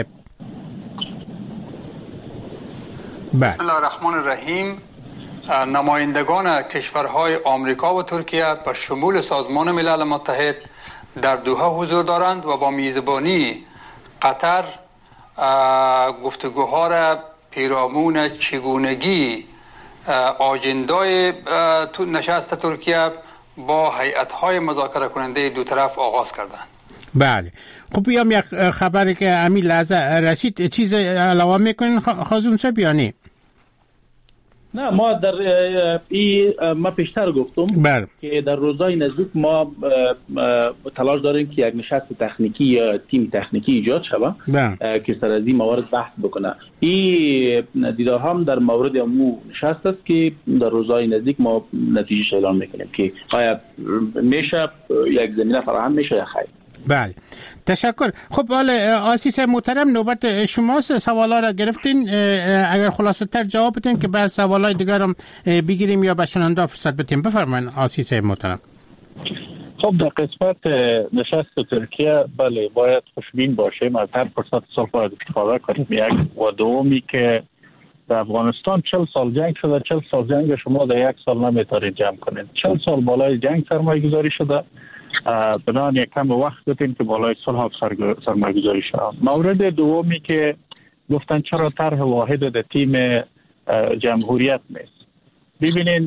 بسم الله الرحمن الرحیم. نمایندگان کشورهای آمریکا و ترکیه به شمول سازمان ملل متحد در دوحه حضور دارند و با میزبانی قطر گفتگوها را پیرامون چگونگی آجندای نشست ترکیه با هیئت‌های مذاکره کننده دو طرف آغاز کردند. بله خب بیام یک خبری که همین لحظه رسید چیز علاوه میکنین خازون صاحب یا نه؟ نه ما در ما پیشتر گفتم که در روزهای نزدیک ما تلاش داریم که یک نشست تکنیکی یا تیم تکنیکی ایجاد شود که سر از این موارد بحث بکنه. این دیدار هم در مورد امو نشست است که در روزهای نزدیک ما نتیجه اعلام میکنیم که آیا میشه یک زمینه فراهم میشه یا خیر. بله تشکر. خب حالا آسیس محترم نوبت شماست، سوالا را گرفتین، اگر خلاصه تر جواب بدین که بعد سوالای دیگر هم بگیریم یا به شنونده فرصت بدیم. بفرمایید آسیس محترم. خب در قسمت نشست ترکیه بله باید خوشبین باشیم، از هر فرصت صلح استفاده کنیم. یک و دومی که در افغانستان 40 سال جنگ شده، 40 سال جنگ شما در یک سال نمیتونید جمع کنید. 40 سال بالای جنگ سرمایه گذاری شده، بنابراین یک کم وقت بدین که بالای صلح سرمایه گذاری شده. مورد دومی که گفتن چرا طرح واحد در تیم جمهوریت نیست. ببینین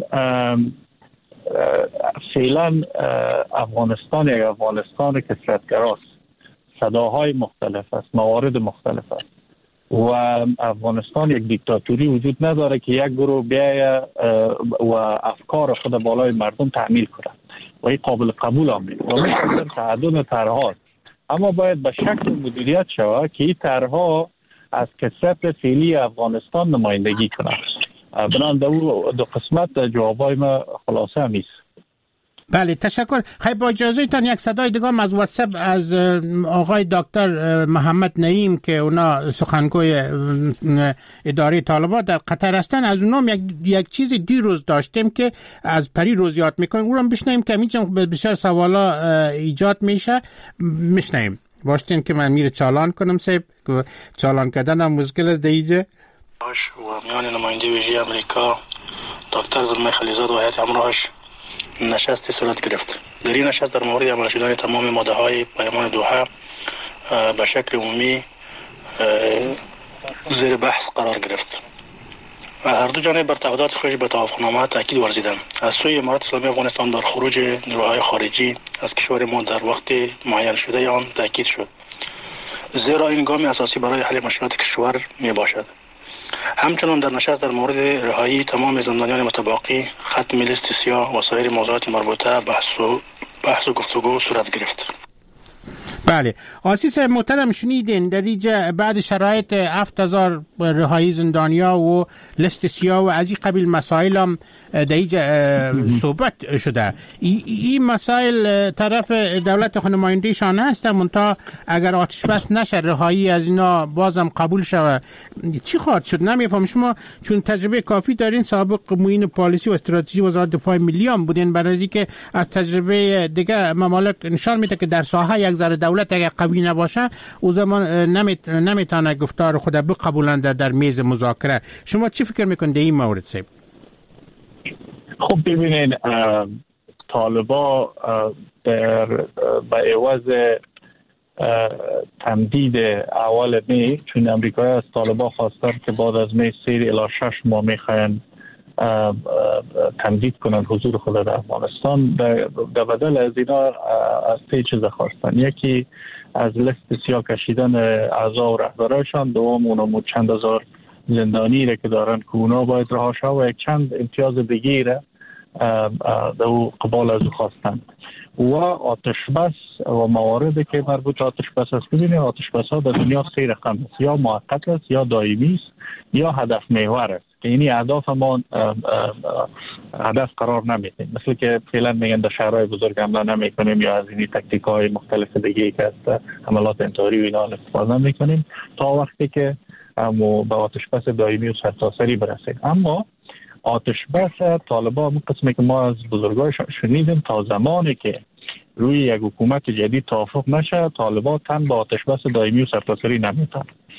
فعلا افغانستان یک افغانستان کثرت‌گراست، صداهای مختلف است، موارد مختلف است و افغانستان یک دیکتاتوری وجود نداره که یک گروه بیایه و افکار خود بالای مردم تعمیل کنه و این قابل قبول هم نیست و مثل تعدد طرح‌ها، اما باید به شکل مدیریت شود که این طرح‌ها از کثرت فعلی افغانستان نمایندگی کنه. بنابراین دو قسمت جوابای ما خلاصه همیست. بله تشکر. خیلی با اجازهتان یک صدای دیگه از واتساپ از آقای دکتر محمد نعیم که اونا سخنگوی اداره طالبان در قطر هستن، از اونام یک چیز دیروز داشتیم که از پری روز یاد میکنیم، اونم بشنیم که میچون بسیار سوالا ایجاد میشه. میشنیم باشتین که من میره چالان کنم صاحب، چالان کردن هم مشکل است دیگه. و میان نماینده ویژه امریکا دکتر زلمه خلیزاد و هیئت همراهش نشستی صورت گرفت. در این نشست در مورد عمل شدن تمام ماده های پیمان دوحه به شکل عمومی زیر بحث قرار گرفت و هر دو جانب بر تعهدات خودش به توافقنامه تاکید ورزیدند. از سوی امارات اسلامی افغانستان بر خروج نیروهای خارجی از کشور ما در وقت معین شده آن تاکید شد، زیرا این گام اساسی برای حل مشکلات کشور می باشد. همچنان در نشست در مورد رهایی تمام زندانیان متباقی، ختم لیست سیاه و سایر موضوعات مربوطه بحث و گفتگو صورت گرفت. بله آسیس محترم شنیدین در اینجا بعد شرایط 7000 رهایی زندانیا و لیست سیاه و از این قبیل مسائل هم در اینجا صحبت شده. این مسائل طرف دولت خانمایندهشان هست، منتها اگر آتش بس نشه رهایی از اینا بازم قبول شود چی خواهد شد نمیفهم. شما چون تجربه کافی دارین، سابق معین پالیسی و استراتژی وزارت دفاع ملی هم بودین، برای اینکه از تجربه دیگه ممالک نشان میده که در ساحه یک ذره دولت اگر قوی نباشه او زمان نمیتونه گفتار خود بقبولند در میز مذاکره. شما چی فکر میکنید این مورد صاحب؟ خب ببینید طالبا به عوض تمدید اول می، چون امریکایی از طالبا خواستن که بعد از می 3 الی 6 ماه میخواین تمدید کنن حضور خود در افغانستان. در بدل از اینا از 3 چیز خواستن. یکی از لیست سیاه کشیدن اعضا و رهبرایشان، دوم اونم چند هزار زندانی را که دارن که اونا باید رها شد و یک چند امتیاز دیگه را در قبال از او خواستن. و آتش بس و مواردی که مربوط آتش بس است. ببینید آتش بس ها در دنیا 3 رقم است، یا موقت است، یا دائمی است، یا هدف محور است که یعنی اهداف ما هدف قرار نمیدیم، مثل که فعلا میگن در شهرهای بزرگ حمله نمیکنیم یا از این تاکتیک های مختلف دیگه که از حملات انتحاری و اینا استفاده نمیکنیم تا وقتی که به آتش بس دائمی و سرتاسری برسیم. اما آتش بس طالبان اون قسمی که ما از بزرگای شنیدیم تا زمانی که روی یک حکومت جدید توافق نشه طالبان تن به آتش بس دائمی و سرتاسری نمیتن،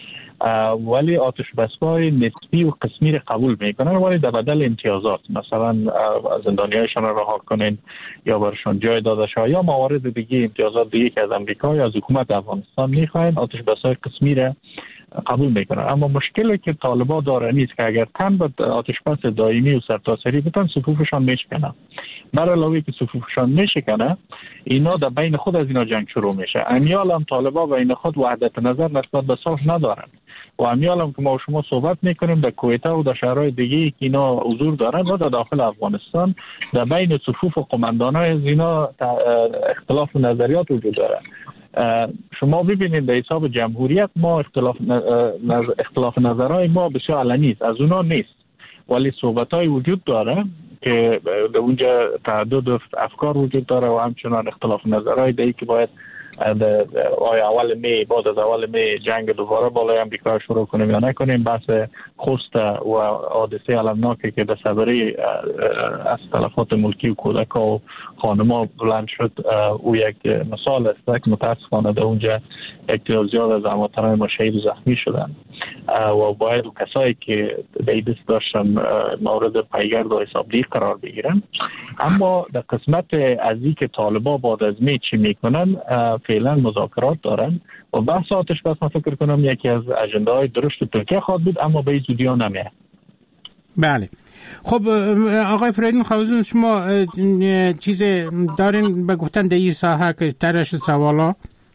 ولی آتش بس‌های نسبی و قسمی را قبول میکنن، ولی در بدل امتیازات، مثلا زندانیایشان را رها کنین یا برشان جای داده شه یا موارد دیگه امتیازات دیگه که از امریکا یا از حکومت افغانستان میخواین آتش بس‌های قسمی را قبول میکنن. اما مشکلی که طالبان داره نیست که اگر تن به آتش بس دائمی و سرتاسری بتن صفوفشان میشکنن. بر علاوه که صفوفشان میشکنه اینا در بین خود از اینا جنگ شروع میشه. امیال هم طالبان بین خود وحدت نظر نسبت به صلح ندارن و امیال هم که ما و شما صحبت میکنیم در کویته و در شهرهای دیگه که اینا حضور دارن و در داخل افغانستان در بین صفوف و قماندانای از اینا اختلاف نظریات وجود داره. شما ببینید در حساب جمهوریت ما اختلاف نظرهای ما بسیار علنی است، از اونا نیست، ولی صحبت‌های وجود داره که در اونجا تعدد افکار وجود داره و همچنان اختلاف نظرهای دیگه که باید آیا اول می بعد از اول می جنگ دوباره بالای امریکا شروع کنیم یا نکنیم. بحث خوست و حادثه المناکی که در صدری از تلفات ملکی و کودک و خانما بلند شد او یک مثال است که متاسفانه در اونجا یک زیاد از هموطنان ما شهید و زخمی شدن و باید کسایی که دست داشتن مورد پیگرد و حسابدهی قرار بگیرن. اما در قسمت از این که طالبان بعد از می چی میکنن فعلا مذاکرات دارن و بحث آتش بس من فکر کنم یکی از اجنده‌های درشت ترکیه خواهد بود، اما به این زودی ها نمیه. بله. خب آقای فریدون خوازون شما چیز دارین به گفتن در این ساحه که ترش سوالا؟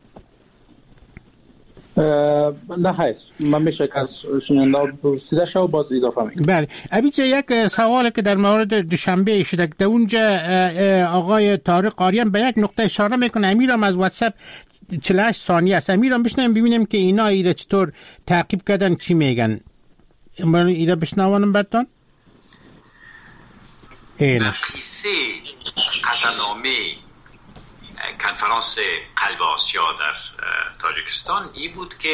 نه هست من میشه که از شنونده پرسیده شو باز اضافه میکنم. بله ابیچه یک سوال که در مورد دوشنبه شده در اونجا آقای طارق قاریان به یک نقطه اشاره میکنه، امیرم از واتساپ 48 ثانیه است، امیرم بشنویم ببینیم که اینا ایره چطور تعقیب کردن چی میگن. من ایره بشنوانم براتون. نفیسه قطعنامه کنفرانس قلب آسیا در تاجیکستان این بود که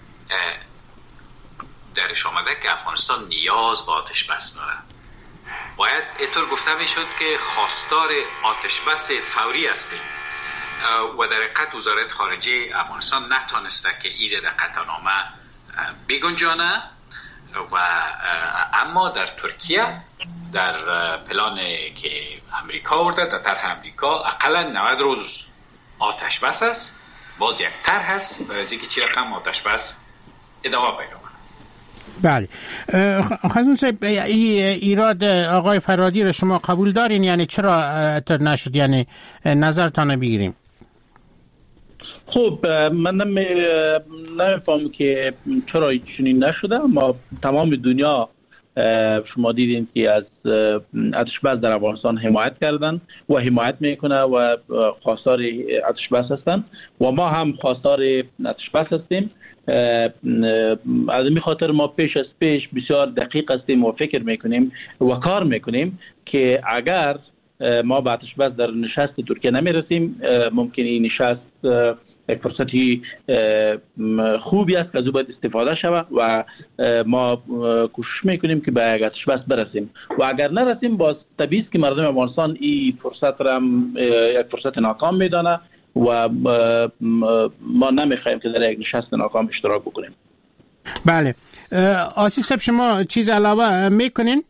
درش آمده که افغانستان نیاز به آتش بس داره. باید اینطور گفته می شد که خواستار آتش بس فوری هستیم و در حقیقت وزارت خارجه افغانستان نتانسته که ایره در قطعنامه بگنجانه و اما در ترکیه در پلان که امریکا ورده در طرح امریکا اقلا 90 روز آتش بس است، باز یک طرح هست برای اینکه چی رقم آتش بس ادامه پیدا کنه. بله خانم صاحب ایراد آقای فرادی رو شما قبول دارین؟ یعنی چرا اتر نشد؟ یعنی نظرتان بگیریم. خب من نمیفهم که چرا چنین نشده، اما تمام دنیا شما دیدین که از آتش بس در افغانستان حمایت کردن و حمایت میکنه و خواستار آتش بس هستن و ما هم خواستار آتش بس هستیم. از این خاطر ما پیش از پیش بسیار دقیق هستیم و فکر میکنیم و کار میکنیم که اگر ما به آتش بس در نشست ترکیه نمیرسیم ممکن این نشست یک فرصتی خوبی است که از او باید استفاده شود و ما کوشش میکنیم که به یک آتش بس برسیم و اگر نرسیم باز طبیعی است که مردم افغانستان این فرصت را یک فرصت ناکام میدانه و ما نمیخوایم که در یک نشست ناکام اشتراک بکنیم. بله آسی صاحب شما چیز علاوه میکنین؟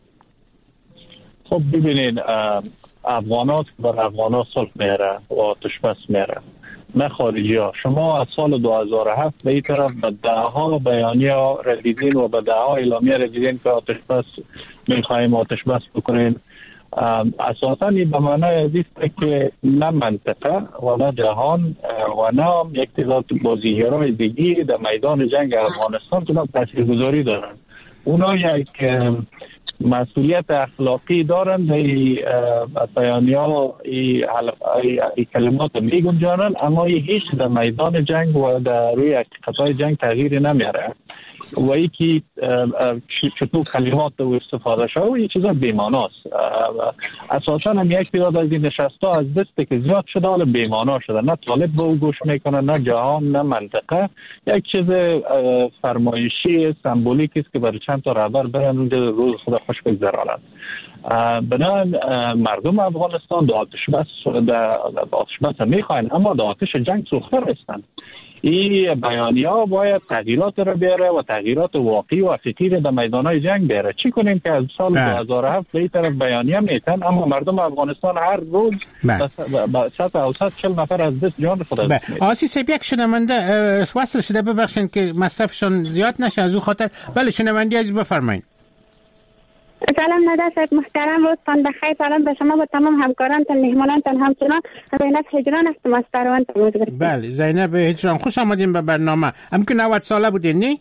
خب ببینید افغانات بر افغانات صلح میاره و آتش بس میاره، نه خارجی ها. شما از سال 2007 به این طرف به دهها بیانیه ردیدین و به دهها اعلامیه ردیدین که آتش بس میخوایم آتش بس بکنین. اساسا این به معنای عزیست که نه منطقه و نه جهان و نه یک تعداد بازیگرای دیگی در میدان جنگ افغانستان که تاثیرگذاری دارن. اونا یک مسئولیت اخلاقی دارند بیانیه‌ها ای کلمات میگنجانند، اما هیچ در میدان جنگ و در روی حقیقت‌های جنگ تغییری نمیاره و ای که چطور کلمات رو استفاده شده و این چیزا بیماناست. اساسا هم یک تعداد از این نشست‌ها از دسته که زیاد شده حالا بیمانا شده، نه طالب به او گوش میکنه، نه جهان، نه منطقه. یک چیز فرمایشی سمبولیکی است که برای چند تا رهبر برن اونجا روز خود خوش بگذرانند. بنابراین مردم افغانستان آتش بس میخواین، اما در آتش جنگ سوخته نیستند. این بیانیه‌ها باید تغییرات رو بیاره و تغییرات واقعی و حقیقی رو در میدان‌های جنگ بیاره. چی کنیم که از سال 2007 به این طرف بیانیه میتن، اما مردم افغانستان هر روز با 140 نفر از دست جان خود از دست میدن. آسی سیب یک شنونده وصل شده، ببخشید که مصرفشون زیاد نشه از اون خاطر. بله شنونده عزیز بفرمایید. سلام نداشت محترم، روزتان بخیر. سلام به شما و تمام همکارانتان، مهمانانتان، همچنان زینب هجران هستم از کاروان تماس گرفتم. بله زینب هجران، خوش آمدین به برنامه. هم که 90 ساله بودین نه؟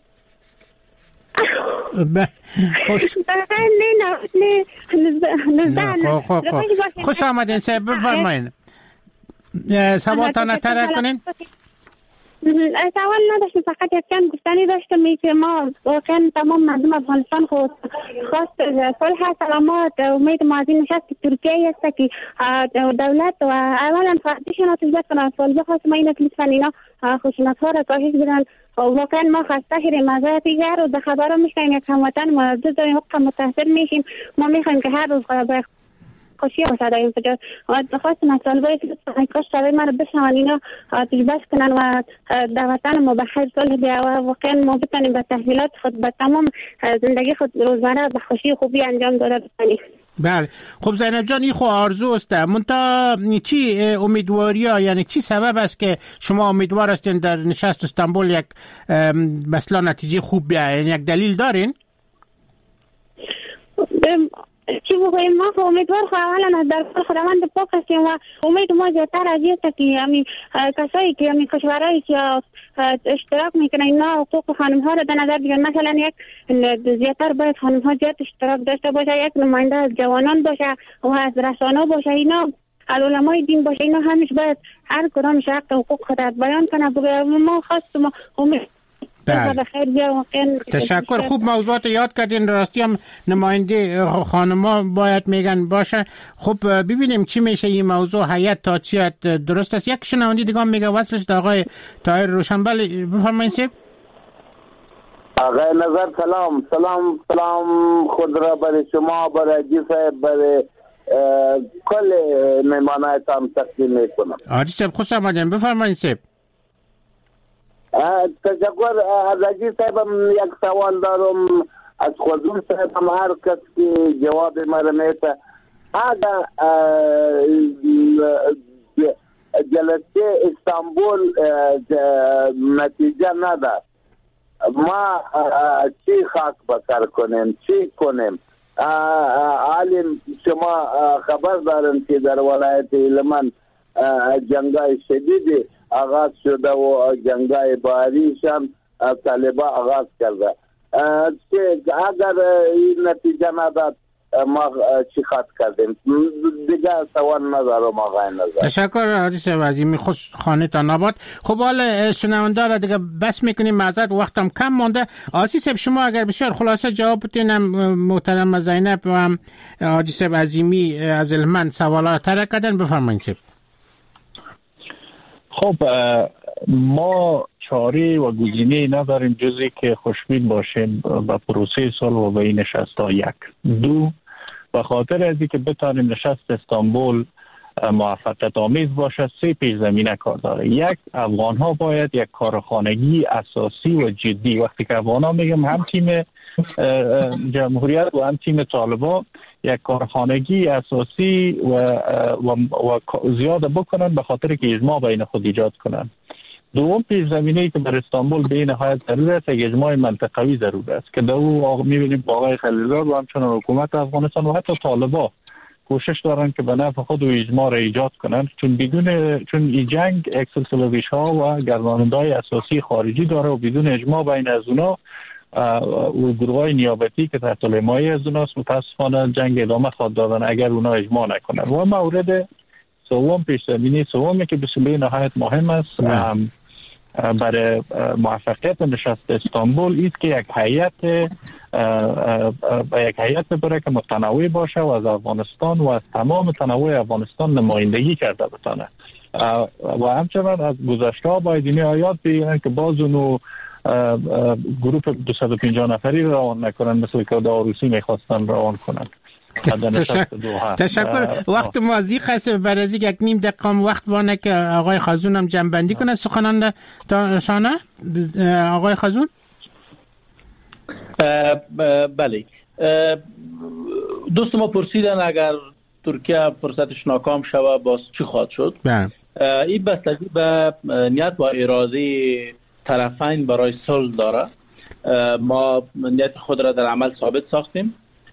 خوش آمدین سیب بفرمایید. سوالتان ترک کنین. سوال نداشتم، فقط یک چند گفتنی داشتم که ما واقعا تمام مردم افغانستان خواست صلح سلامت امید ما از این نشست ترکیه است که دولت و اولا فردیشون رو تجدید کنن. سوال خواستم این لطفا اینا خشونت ها را کاهش بدن. واقعا ما خسته شدیم از دیگر و به خبر میشنیم یک هموطن مردد داریم حق متحصل میشیم. ما میخوایم که هر روز خوشی باشه در این فجار. خواستم از طالبایی که کاش شبه من رو بشنون اینا تجربه کنن و در وطن ما به خیر صلح بیا و واقعا ما بتانیم به تحویلات خود به تمام زندگی خود روزمره به خوشی خوبی انجام داده بتانیم. بله خب زینب جان، این خو آرزوست. منتها چی امیدواری ها، یعنی چی سبب است که شما امیدوار هستین در نشست استانبول یک مثلا نتیجه خوب بیاید؟ یعنی یک دلیل دارین؟ چی بگوییم، ما امیدوار اولا در خداوند پاک هستیم و امید ما زیادتر از این است که همین کسایی که همین کشورهایی که اشتراک میکنن اینا حقوق خانم ها رو در نظر بگیرن. مثلا یک زیادتر باید خانم ها زیاد اشتراک داشته باشه، یک نماینده از جوانان باشه و از رسانه باشه، اینا علمای دین باشه، اینا همیشه باید هر کدام حق حقوق خود بیان کنه. ما خواستم امید تشکر. خوب موضوعات یاد کردین. راستی هم نماینده خانما باید میگن باشه. خب ببینیم چی میشه این موضوع. هیئت تا چیت درست است. یک شنونده دیگه میگه وصلش در آقای طاهر روشنبل. بفرمایید سیب. آقای نظر سلام خود را برای شما، برای حاجی صاحب، برای کل مهمانایتان تقدیم میکنم. حاجی صاحب خوش آمدین، بفرمایید سیب. تشکر. از حاجی صاحبم یک سوال دارم، از خودم صاحبم هر کس که جواب مرا میده. اگر جلسه استانبول نتیجه نداد، ما چی خاک بسر کنیم، چی کنیم؟ عالم شما خبر دارن که در ولایت هلمند جنگای شدیدی آغاز شده و جنگای باریش هم طالبا آغاز کرده. اگر این نتیجه نداد ما چی خط کردیم؟ دیگه سوال ندارم آقای نظر. تشکر حاجی صاحب عظیمی، خوش خانه تا نباد. خب حالا شنونده را دیگه بس میکنیم، معذرت وقتم کم مونده. حاجی صاحب شما اگر بسیار خلاصه جواب بدین، محترم زینب و هم حاجی صاحب عظیمی از هلمند سوالات ترک کردن. بفرمایید صاحب. خب ما چاره و گزینه نداریم جزی که خوشبین باشیم به پروسه صلح و به این نشست‌ها. یک دو به خاطر از اینکه بتانیم نشست استانبول موفقیت آمیز باشه، سه پیش زمینه کار داره. یک، افغان ها باید یک کارخانگی اساسی و جدی، وقتی که افغان ها میگم هم تیم جمهوریت و هم تیم طالبا، یک کارخانگی اساسی و زیاد بکنن به خاطر که اجماع بین خود ایجاد کنن. دوم پیش زمینه‌ای که در استانبول به نهایت ضرورت است، یک اجماع منطقوی ضرورت است که در او می‌بینیم با آقای خلیلزاد و همچنان حکومت افغانستان و حتی طالبا کوشش دارن که به نفع خود و اجماع را ایجاد کنن، چون این جنگ یک سلسله ریشه‌ها و گرداننده‌های اساسی خارجی داره و بدون اجماع بین از اونا و گروه‌های نیابتی که تحت حمایت از اوناست متاسفانه جنگ ادامه خواهد دادن اگر اونا اجماع نکنن. و مورد سوم، پیش‌زمینه سومی که بسیار نهایت مهم است برای موفقیت نشست استانبول است که یک هیئت ببره که متنوع باشه و از افغانستان و از تمام تنوع افغانستان نمایندگی کرده بتونه. و همچنین از گذشته باید این آیات بگیرن که باز اونو گروپ 250 نفری روان نکنن مثل که داروسی میخواستن روان کنن. تشکر. وقت مازی خسته برای یک نیم دقیقه وقت بانه که آقای خازون هم جنبندی کنه سخنان شانه. آقای خازون. بله، دوست ما پرسیدن اگر ترکیه فرصتش ناکام شود باز چی خواهد شد؟ این بستگی به نیت و اراده طرفین برای صلح داره. ما نیت خود را در عمل ثابت ساختیم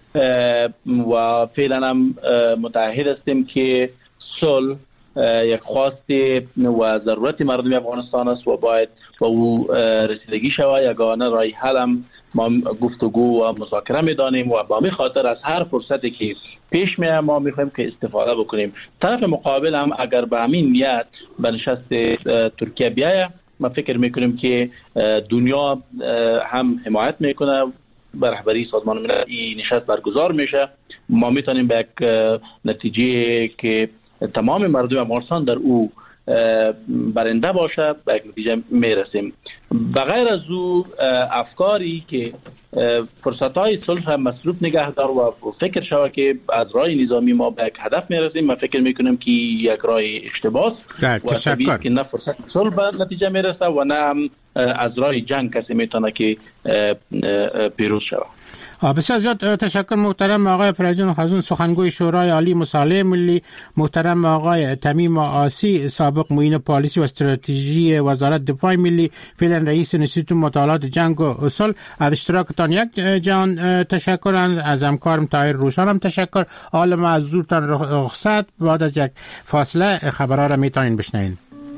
و فعلا هم متعهد هستیم که صلح یک خواست و ضرورت مردم افغانستان است و باید با او رسیدگی شود. یگانه راه حل هم ما گفتگو و مذاکره می‌دانیم و با می خاطر از هر فرصتی که پیش میاد ما می‌خوایم که استفاده بکنیم. طرف مقابل هم اگر به همین نیت به نشست ترکیه بیاید، ما فکر می‌کنیم که دنیا هم حمایت می‌کنه، به رهبری سازمان ملل این نشست برگزار میشه. ما میتونیم به یک نتیجه که تمام مردم افغانستان در او برنده باشه به یک نتیجه میرسیم. بغیر از او افکاری که فرصت‌های صلح هم مصروف نگه دار و فکر شود که از راه نظامی ما به یک هدف میرسیم، من فکر میکنم که یک راه اشتباه است و طبیعی که نه فرصت صلح به نتیجه میرسه و نه از راه جنگ کسی میتونه که پیروز شود. بسیار زیاد تشکر محترم آقای فریدون خازون، سخنگوی شورای عالی مصالحه ملی، محترم آقای تمیم آسی، سابق معین پالیسی و استراتژی وزارت دفاع ملی، فعلا رئیس انستیتوت مطالعات جنگ و صلح. از اشتراکتان یک جان تشکر. از همکارم طاهر روشنم تشکر. حالا ما از زودتان رخصت. بعد از یک فاصله خبرها را میتونین بشنوین.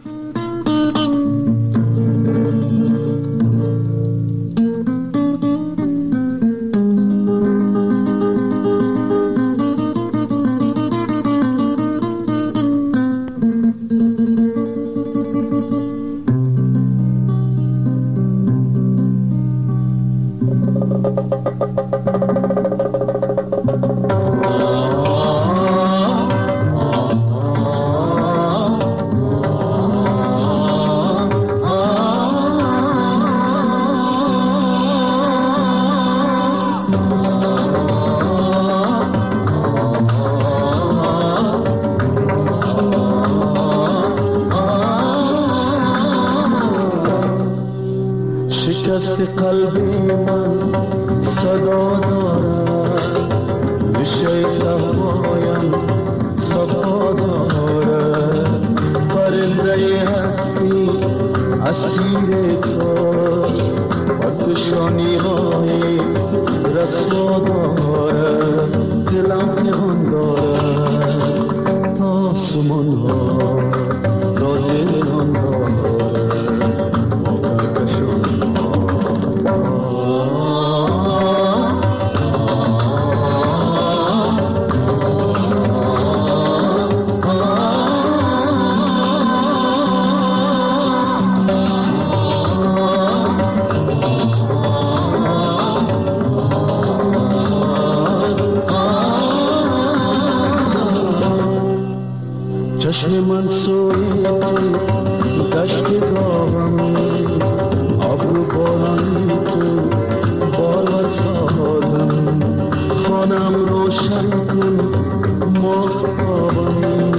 چشم من سوی دشت گاهم ابرو بارانی تو بالا سازم خانم روشن کن ماهتابم